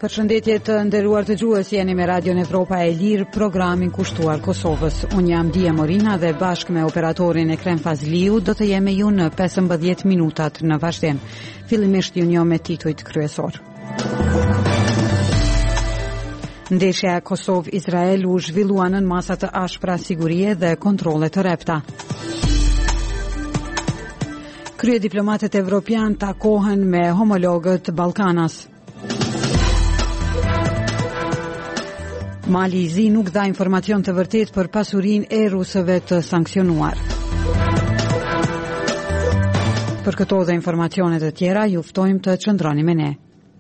Përshëndetje të nderuar dëgjues, jeni me Radion Evropa e Lirë, programin kushtuar Kosovës. Unë jam Dia Morina dhe bashkë me operatorin Ekrem Fazliu do të jemi ju në 15 minutat në vazhdim. Fillimisht ju njoh me titujt kryesor. Ndeshja Kosovë-Izrael u zhvillua në masa të ashpra sigurie dhe kontrole të repta. Kryediplomatët evropian takohen me homologët Ballkanas. Mali i Zi nuk dha informacion të vërtet për pasurinë e rusëve të sankcionuar. Për këto dhe informacionet të tjera, ju ftojmë të qëndroni me ne.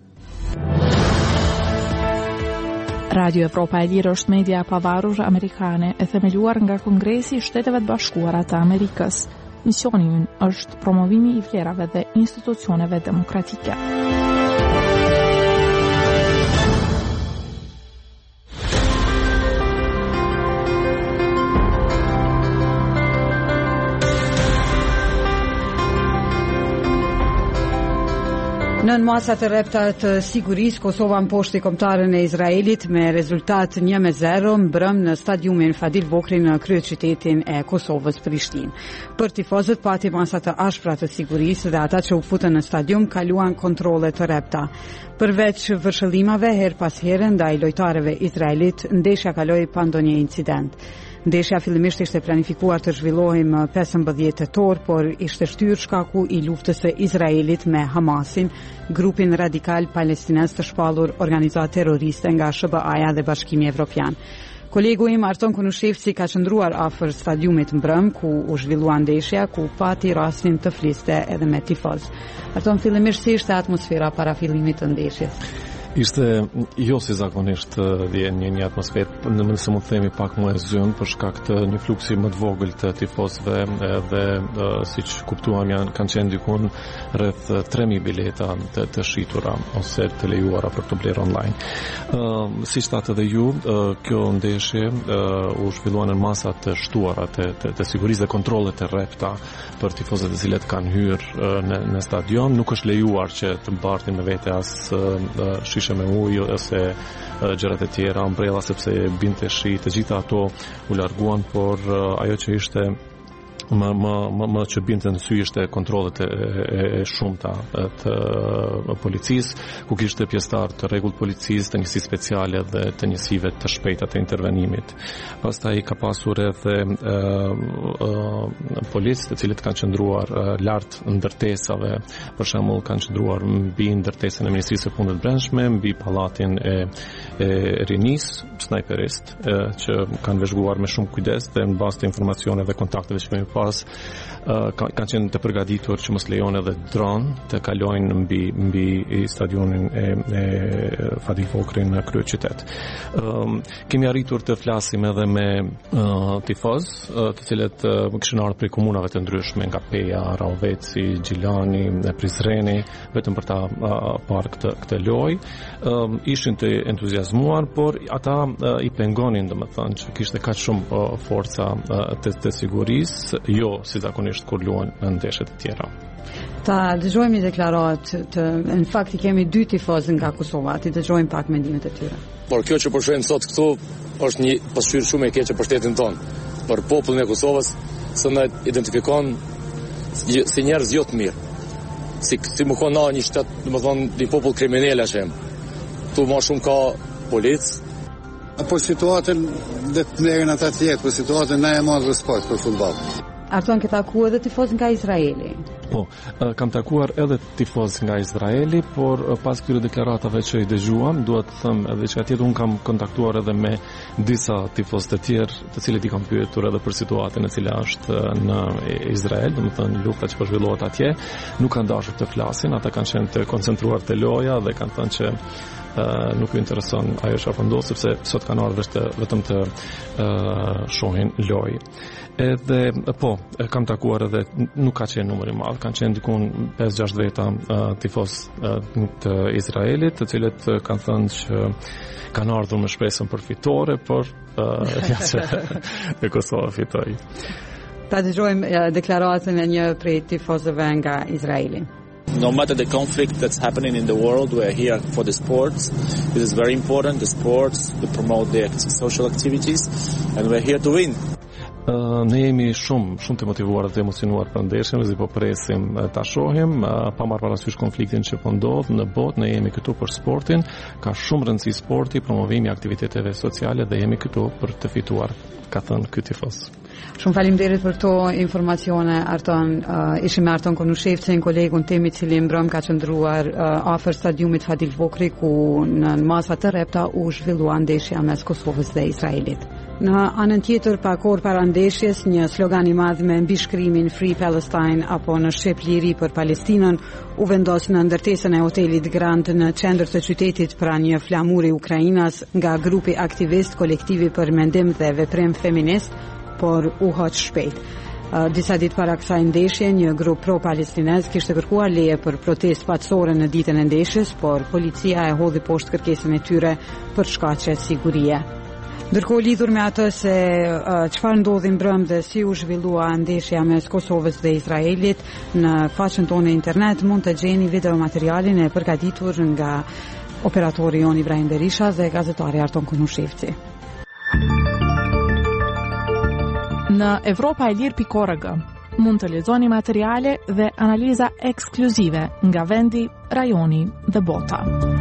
Radio Evropa e Lirë është media pavarur amerikane e themeluar nga Kongresi i Shteteve të Bashkuara të Amerikës. Misioni ynë është promovimi i vlerave dhe institucioneve demokratike. Në masat e repta të sigurisë, Kosova mposhti kombëtarën e Izraelit me rezultat 1-0 mbrëm në stadiumin Fadil Vokri në kryeqytetin e Kosovës, Prishtinë. Për tifozët pati masa të ashpra të sigurisë dhe ata që u futën në stadium kaluan kontrolle të repta. Përveç vërshëllimave her pas here ndaj lojtarëve izraelit, ndeshja kaloi pa ndonjë incident. Ndeshja fillimisht ishte planifikuar të zhvillohej më 15 tetor, por ishte shtyrë shkaku i luftës së Izraelit me Hamasin, grupin radikal palestinez të shpallur organizatë terroriste nga SBA-ja dhe Bashkimi Evropian. Kolegu im Arton Kunushevci ka qëndruar afër stadiumit mbrëm ku u zhvillua ndeshja, ku pati rastin të fliste edhe me tifoz. Arton, fillimisht si ishte atmosfera para fillimit të ndeshjes? Ishte jo si zakonisht një atmosferë, nëse mund të themi pak më e zyrën për shkak të një fluksi më të vogël të tifozëve dhe siç kuptuam kanë qenë dikun rreth 3000 bileta të shitura ose të lejuara për të blerë online. Siç thatë edhe ju, kjo ndeshje u zhvillua në masa të shtuara të sigurisë dhe kontrollet e rrepta për tifozët e cilët kanë hyrë në stadion. Nuk është lejuar që të mbartin me vete as me ujë ose gjërat e tjera, umbrella sepse binte shi, të gjitha ato u larguan, por ajo që ishte më që binte në sy ishte kontrollet e shumta të policisë, ku kishte pjesëtar të rregullt policisë, të njësi speciale dhe të njësive të shpejta të intervenimit. Pastaj ka pasur edhe policë të cilët kanë qëndruar lart ndërtesave, për shembull kanë qëndruar mbi ndërtesën e Ministrisë së Punëve të Brendshme, mbi pallatin e rinis, snajperist që kanë vëzhguar me shumë kujdes dhe në bazë të informacioneve dhe kontakteve që kemi pas kanë qenë të përgatitur që mos lejon edhe dron të kalojnë mbi stadionin e Fadil Vokri në kryeqytet. Kemi arritur të flasim edhe me tifoz, të cilët kishin ardhur prej komunave të ndryshme nga Peja, Rahoveci, Gjilani, Prizreni, vetëm për ta parë këtë lojë. Ishin të entuziazmuar, por ata i pengonin, domethënë, që kishte kaq shumë forca të sigurisë, jo si zakonisht kur luajnë në ndeshjet e tjera. Ta dëgjojmë deklaratë në fakt i kemi 2 tifozë nga Kosova, ti dëgjojmë pak mendimet e tyre. Por kjo që po shohim sot këtu është një pasqyrë shumë e keqe për shtetin tonë, për popullin e Kosovës, se na identifikon si njerëz jo të mirë. Si më konë një shtet, domethënë një popull kriminal që jemi. Tu më shumë ka policë. Po situatën dhe të merren ata tjetër, po situatën na e marr respekt për futboll. Arton, ke takuar edhe tifoz nga Izraeli? Po, kam takuar edhe tifoz nga Izraeli, por pas këtyre deklaratave që i dëgjuam, duhet të them edhe që atje unë kam kontaktuar edhe me disa tifoz të tjerë, të cilët i kam pyetur edhe për situatën e cila është në Izrael, domethënë lufta që po zhvillohet atje, nuk kanë dashur të flasin, ata kanë qenë të koncentruar te loja dhe kanë thënë që nuk ju intereson ajo çfarë ndodh, sepse sot kanë ardhur vetëm të shohin lojë. Edhe po, kam takuar edhe nuk ka qenë numër i madh, kanë qenë dikun 5-6 veta tifoz të Izraelit, të cilët kanë thënë që kanë ardhur me shpresën për fitore, por ja që e Kosova fitoi. Ta dëgjojmë deklaratën e një prej tifozëve nga Izraeli. No matter the conflict that's happening in the world, we are here for the sports. It is very important, the sports, to promote the social activities, and we're here to win. Ne jemi shumë të motivuar dhe emocionuar për ndeshjen, dhe po presim ta shohim, pa marrë parasysh konfliktin që po ndodh në botë. Ne jemi këtu për sportin, ka shumë rëndësi sporti, promovimi i aktiviteteve sociale, dhe jemi këtu për të fituar, ka thënë ky tifoz. Shumë faleminderit për këto informacione, Arton. Ishim me Arton Konushevcin, kolegun tim i cili mbrëm ka qëndruar afër stadiumit Fadil Vokri, ku në masa të repta u zhvillua ndeshja mes Kosovës dhe Izraelit. Në anën tjetër, pa kohë para ndeshjes, një slogan i madh me mbishkrimin Free Palestine apo në shqip liri për Palestinën u vendos në ndërtesën e hotelit Grand në qendër të qytetit pranë një flamuri Ukrainas nga grupi aktivist kolektivi për mendim dhe veprim feminist, por u hoq shpejt. Disa ditë para kësaj ndeshje, një grup pro-palestinez kishte kërkuar leje për protestë paqësore në ditën e ndeshjes, por policia e hodhi poshtë kërkesën e tyre për shkaqe sigurie. Ndërkohë, lidhur me atë se çfarë ndodhi mbrëm dhe si u zhvillua ndeshja mes Kosovës dhe Izraelit, në faqen tonë internet mund të gjeni videomaterialin e përgatitur nga operatori jon Ibrahim Berisha dhe gazetari Arton Konushevci. Në Evropa-e-Lirë.org mund të lexoni materiale dhe analiza ekskluzive nga vendi, rajoni dhe bota.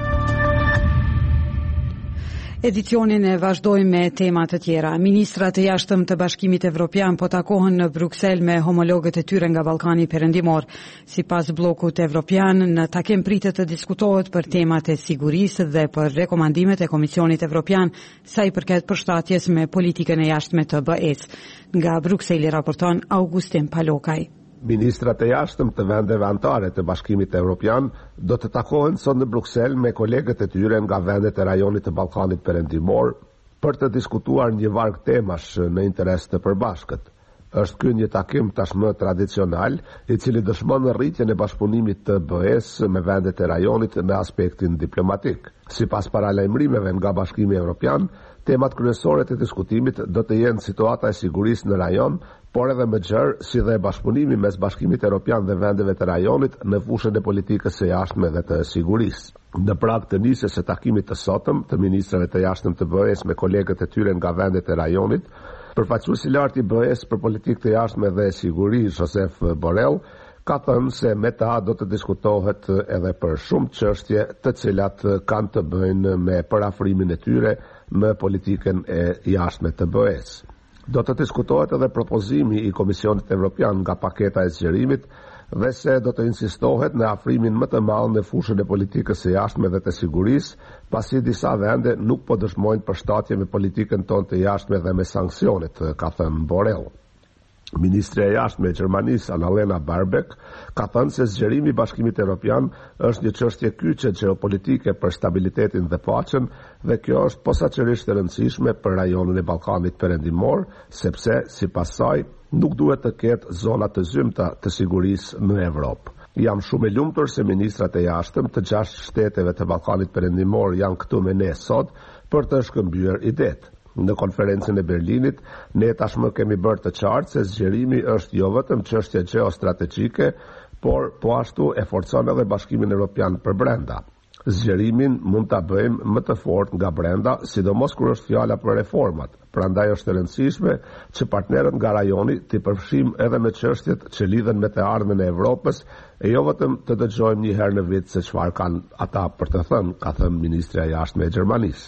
Edicionin e vazhdojmë me tema të tjera. Ministrat e jashtëm të Bashkimit Evropian po takohen në Bruksel me homologët e tyre nga Ballkani Perëndimor. Sipas bllokut evropian, në takim pritet të diskutohet për temat e sigurisë dhe për rekomandimet e Komisionit Evropian sa i përket përshtatjes me politikën e jashtme të BE-s. Nga Brukseli raporton Augustin Palokaj. Ministrat e jashtëm të vendeve anëtare të Bashkimit Evropian do të takohen sot në Bruksel me kolegët e tyre nga vendet e rajonit të Ballkanit Perëndimor për të diskutuar një varg temash në interes të përbashkët. Është ky një takim tashmë tradicional, i cili dëshmon rritjen e bashkëpunimit të BE-s me vendet e rajonit në aspektin diplomatik. Sipas paralajmërimeve nga Bashkimi Evropian, temat kryesore të diskutimit do të jenë situata e sigurisë në rajon, por edhe më gjerë si dhe bashkëpunimi mes Bashkimit Evropian dhe vendeve të rajonit në fushën e politikës së jashtme dhe të sigurisë. Në prag të nisjes së takimit të sotëm të ministrave të jashtëm të BE-s me kolegët e tyre nga vendet e rajonit, përfaqësuesi i lartë i BE-s për politikë të jashtme dhe siguri, Josep Borrell, ka thënë se me ta do të diskutohet edhe për shumë çështje të cilat kanë të bëjnë me parafrimin e tyre në politikën e jashtme të BE-s. Do të diskutohet edhe propozimi i Komisionit Evropian nga paketa e zgjerimit dhe se do të insistohet në afrimin më të madh në fushën e politikës së jashtme dhe të sigurisë, pasi disa vende nuk po dëshmojnë përshtatje me politikën tonë të jashtme dhe me sanksionet, ka thënë Borrell. Ministri e jashtme e Gjermanisë, Annalena Baerbock, ka thënë se zgjerimi i Bashkimit Evropian është një çështje kyçe gjeopolitike për stabilitetin dhe paqen, dhe kjo është posaçërisht e rëndësishme për rajonin e Ballkanit Perëndimor, sepse sipas saj nuk duhet të ketë zona të zymta të sigurisë në Evropë. Jam shumë e lumtur se ministrat e jashtëm të 6 shteteve të Ballkanit Perëndimor janë këtu me ne sot për të shkëmbyer idetë. Në konferencën e Berlinit, ne tashmë kemi bërë të qartë se zgjerimi është jo vetëm çështje gjeostrategjike, por po ashtu e forcon edhe Bashkimin Evropian për brenda. Zgjerimin mund ta bëjmë më të fortë nga brenda, sidomos kur është fjala për reformat. Prandaj është e rëndësishme që partnerët nga rajoni t'i përfshijmë edhe me çështjet që lidhen me të ardhmen e Evropës, e jo vetëm të dëgjojmë një herë në vit se çfarë kanë ata për të thënë, ka thënë ministri i jashtëm e Gjermanisë.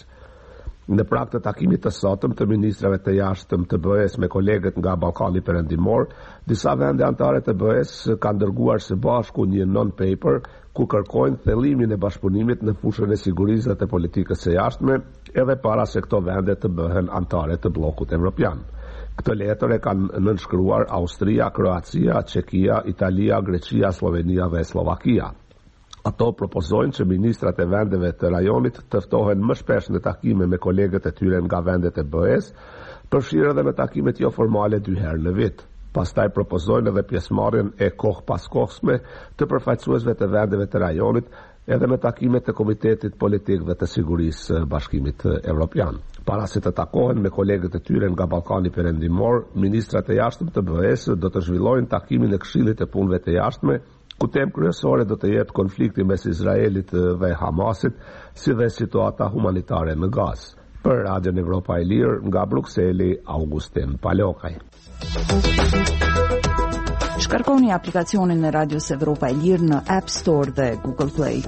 Në prag të takimit të sotëm të ministrave të jashtëm të BE-s me kolegët nga Ballkani Perëndimor, disa vende anëtare të BE-s kanë dërguar së bashku një non-paper ku kërkojnë thellimin e bashkëpunimit në fushën e sigurisë dhe të politikës së jashtme, edhe para se këto vende të bëhen anëtare të bllokut evropian. Këtë letër e kanë nënshkruar Austria, Kroacia, Çekia, Italia, Greqia, Slovenia dhe Slovakia. Ato propozojnë që ministrat e vendeve të rajonit të ftohen më shpesh në takime me kolegët e tyre nga vendet e BE-s, përfshirë edhe me takimet jo formale 2 herë në vit. Pastaj propozojnë edhe pjesëmarrjen e kohë pas kohësme të përfaqësuesve të vendeve të rajonit, edhe me takimet të Komitetit Politik dhe të Sigurisë Bashkimit Evropian. Para se të takohen me kolegët e tyre nga Ballkani Perëndimor, ministrat e jashtëm të BE-s do të zhvillojnë takimin e Këshillit të Punëve të Jashtme ku temë kryesore do të jetë konflikti mes Izraelit dhe Hamasit, si dhe situata humanitare në Gazë. Për Radion Evropa e Lirë, nga Brukseli, Augustin Palokaj. Shkarkoni aplikacionin e Radios Evropa e Lirë në App Store dhe Google Play.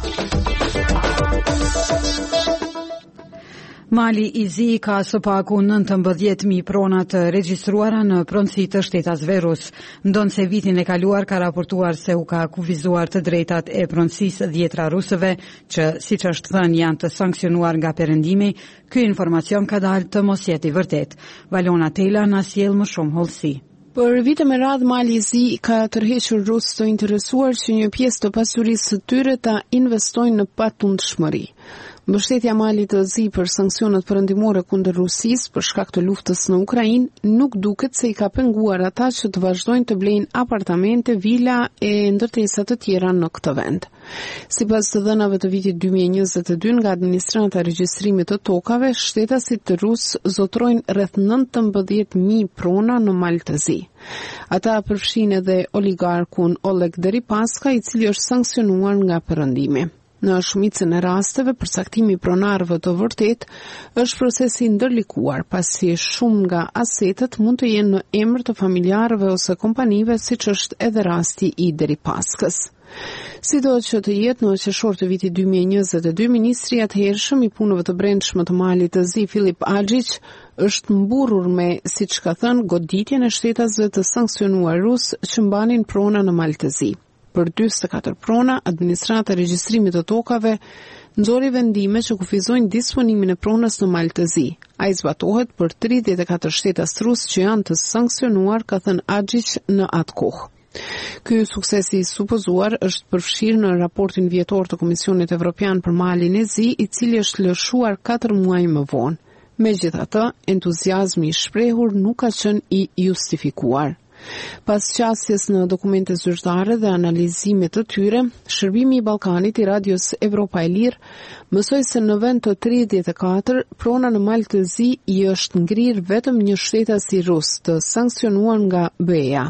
Mali i Zi ka së paku 19.000 prona të regjistruara në pronësi të shtetasve rus. Ndonse vitin e kaluar ka raportuar se u ka kufizuar të drejtat e pronësisë 10 rusëve, që siç është thënë janë të sankcionuar nga perëndimi. Ky informacion ka dalë të mos jetë i vërtet. Valona Tela na sjell më shumë hollësi. Për vite me radhë Mali i Zi ka tërhequr rusë të interesuar që një pjesë të pasurisë së tyre ta investojnë në patundshmëri. Mbështetja e Malit të Zi për sanksionet perëndimore kundër Rusisë për shkak të luftës në Ukrainë nuk duket se i ka penguar ata që të vazhdojnë të blejnë apartamente, vila e ndërtesa të tjera në këtë vend. Sipas të dhënave të vitit 2022 nga administrata e regjistrimit të tokave, shtetasit të rusë zotrojnë rreth 19.000 prona në Mal të Zi. Ata përfshin edhe oligarkun Oleg Deripaska, i cili është sankcionuar nga perëndimi. Në shumicën e rasteve, përcaktimi i pronarëve të vërtet është procesi ndërlikuar, pasi shumë nga asetet mund të jenë në emër të familjarëve ose kompanive, siç është edhe rasti i Deripaskës. Sido që të jetë, në qershor të vitit 2022, ministri i atëhershëm i punëve të brendshme të Malit të Zi, Filip Agjic, është mburur me, siç ka thënë, goditjen e shtetasve të sankcionuar rus që mbanin prona në Mal të Zi. Për 44 prona, administrata e regjistrimit të tokave nxori vendime që kufizojnë disponimin e pronës në Mal të Zi. Ai zbatohet për 34 shtetas rus që janë të sankcionuar, ka thënë Agjic në atë kohë. Ky sukses i supozuar është përfshirë në raportin vjetor të Komisionit Evropian për Malin e Zi, i cili është lëshuar 4 muaj më vonë. Megjithatë, entuziazmi i shprehur nuk ka qenë i justifikuar. Pas qasjes në dokumente zyrtare dhe analizimit të tyre, Shërbimi i Ballkanit i Radios Evropa e Lirë mësoi se në vend të 34, prona në Mal të Zi i është ngrirë vetëm një shtetas i rus të sankcionuar nga BE-ja.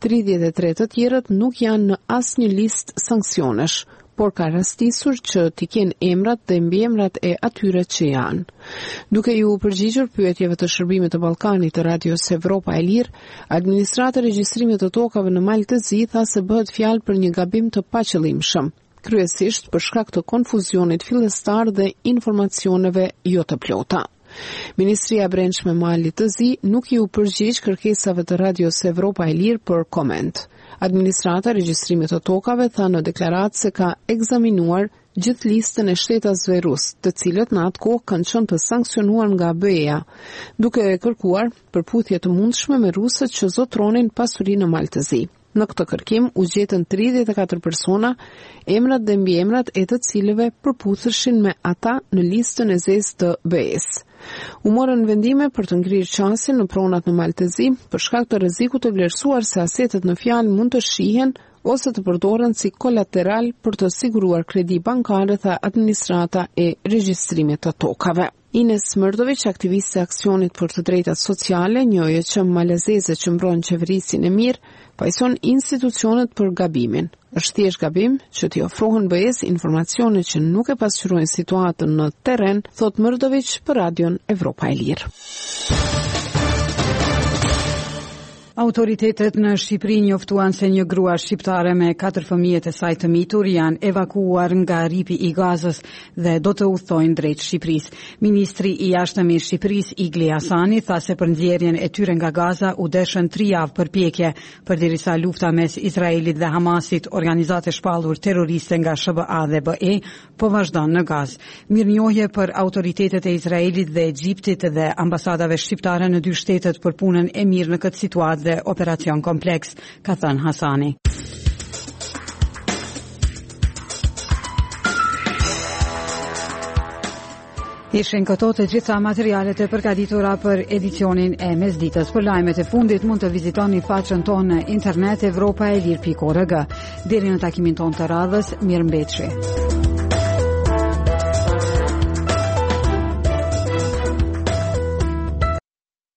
33 të tjerët nuk janë në asnjë listë sanksionesh, por ka rastisur që t'i kenë emrat dhe mbiemrat e atyre që janë. Duke ju përgjigjur pyetjeve të Shërbimit të Ballkanit të Radios Evropa e Lirë, administrata e regjistrimit të tokave në Mal të Zi tha se bëhet fjalë për një gabim të paqëllimshëm, kryesisht për shkak të konfuzionit fillestar dhe informacioneve jo të plota. Ministria e Brendshme e Malit të Zi nuk ju përgjigj kërkesave të Radios Evropa e Lirë për koment. Administrata e regjistrimit të tokave tha në deklaratë se ka ekzaminuar gjithë listën e shtetasve rus, të cilët në atë kohë kanë qenë të sankcionuar nga BE-ja, duke kërkuar përputhje të mundshme me rusët që zotronin pasurinë në Mal të Zi. Në këtë kërkim u gjetën 34 persona, emrat dhe mbiemrat e të cilëve përputheshin me ata në listën e zezë të BE-s. U morën vendime për të ngrirë qasin në pronat në Mal të Zi për shkak të rrezikut të vlerësuar se asetet në fjalë mund të shihen ose të përdoren si kolateral për të siguruar kredi bankare, tha administrata e regjistrimit të tokave. Ines Mërdović, aktiviste e aksionit për të drejtat sociale, një OJM malezeze që mbron qeverisin e mirë, pajson institucionet për gabimin. Është thjesht gabim që t'i ofrohen BE-s informacione që nuk e pasqyrojnë situatën në terren, thot Mërdović për Radion Evropa e Lirë. Autoritetet në Shqipëri njoftuan se një grua shqiptare me 4 fëmijët e saj të mitur janë evakuuar nga ripi i Gazës dhe do të udhtojnë drejt Shqipërisë. Ministri i jashtëm i Shqipërisë, Igli Hasani, tha se për nxjerrjen e tyre nga Gaza u deshën 3 javë përpjekje, përderisa lufta mes Izraelit dhe Hamasit, organizate shpallur terroriste nga SBA dhe BE, po vazhdon në Gazë. Mirënjohje për autoritetet e Izraelit dhe Egjiptit dhe ambasadave shqiptare në 2 shtetet për punën e mirë në këtë situatë dhe operacion kompleks, ka thënë Hasani. Ishin këto të gjitha materialet e përgatitura për edicionin e mesditës. Për lajmet e fundit mund të vizitoni faqen tonë në internet evropaelir.org. Deri në takimin tonë të radhës, mirëmbëjtje.